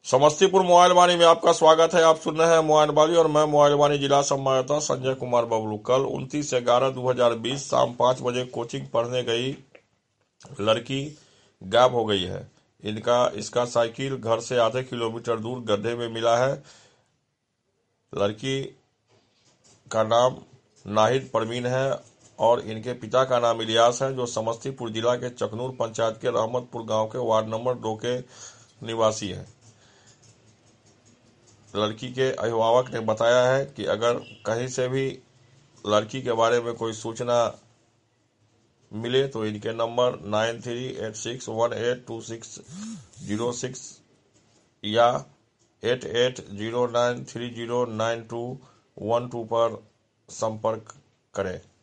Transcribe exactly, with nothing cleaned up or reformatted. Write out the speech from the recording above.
Samastipur mobile वाणी में आपका स्वागत है। आप सुन रहे हैं मोबाइल वाणी और मैं मोबाइल वाणी जिला संवाददाता संजय कुमार बबलू। कल उनतीस ग्यारह दो हजार बीस शाम पाँच बजे कोचिंग पढ़ने गई लड़की गायब हो गई है। इनका इसका साइकिल घर से आधे किलोमीटर दूर गड्ढे में मिला है। लड़की का नाम नाहिद परवीन है और इनके पिता का नाम इलियास है, जो समस्तीपुर जिला के चकनूर पंचायत के रहमतपुर गांव के वार्ड नंबर दो के निवासी हैं। लड़की के अभिभावक ने बताया है कि अगर कहीं से भी लड़की के बारे में कोई सूचना मिले तो इनके number nine three eight six one eight two six zero six या eight eight zero nine three zero nine two one two पर संपर्क करें।